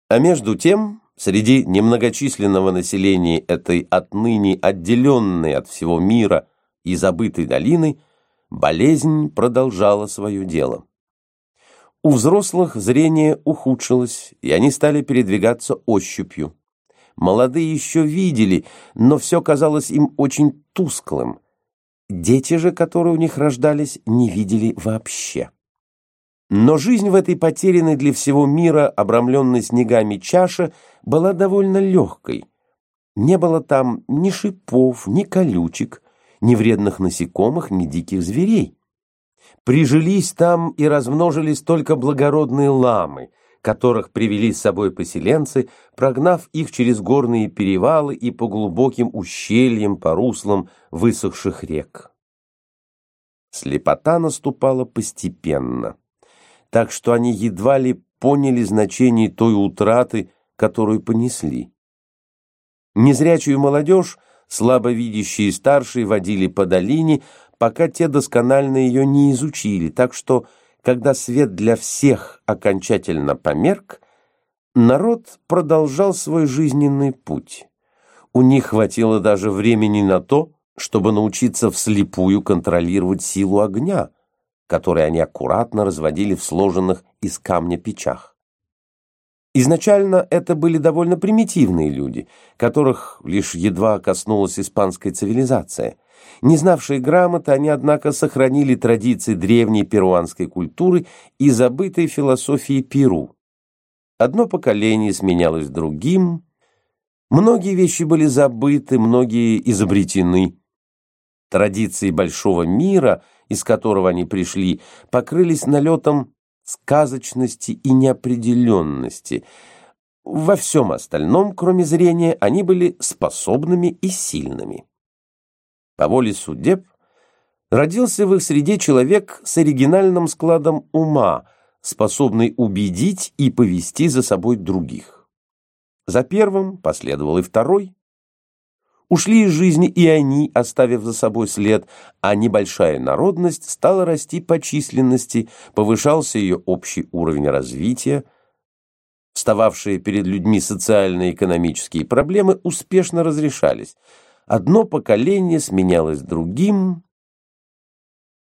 А между тем, среди немногочисленного населения этой отныне отделенной от всего мира и забытой долины, болезнь продолжала свое дело. У взрослых зрение ухудшилось, и они стали передвигаться ощупью. Молодые еще видели, но все казалось им очень тусклым. Дети же, которые у них рождались, не видели вообще. Но жизнь в этой потерянной для всего мира, обрамленной снегами чаше, была довольно легкой. Не было там ни шипов, ни колючек, ни вредных насекомых, ни диких зверей. Прижились там и размножились только благородные ламы, которых привели с собой поселенцы, прогнав их через горные перевалы и по глубоким ущельям, по руслам высохших рек. Слепота наступала постепенно, так что они едва ли поняли значение той утраты, которую понесли. Незрячую молодежь слабовидящие старшие водили по долине, пока те досконально ее не изучили, так что, когда свет для всех окончательно померк, народ продолжал свой жизненный путь. У них хватило даже времени на то, чтобы научиться вслепую контролировать силу огня, который они аккуратно разводили в сложенных из камня печах. Изначально это были довольно примитивные люди, которых лишь едва коснулась испанская цивилизация. Не знавшие грамоты, они, однако, сохранили традиции древней перуанской культуры и забытой философии Перу. Одно поколение сменялось другим, многие вещи были забыты, многие изобретены. Традиции большого мира, из которого они пришли, покрылись налетом сказочности и неопределенности. Во всем остальном, кроме зрения, они были способными и сильными. По воле судеб родился в их среде человек с оригинальным складом ума, способный убедить и повести за собой других. За первым последовал и второй. Ушли из жизни и они, оставив за собой след, а небольшая народность стала расти по численности, повышался ее общий уровень развития. Встававшие перед людьми социально-экономические проблемы успешно разрешались. Одно поколение сменялось другим,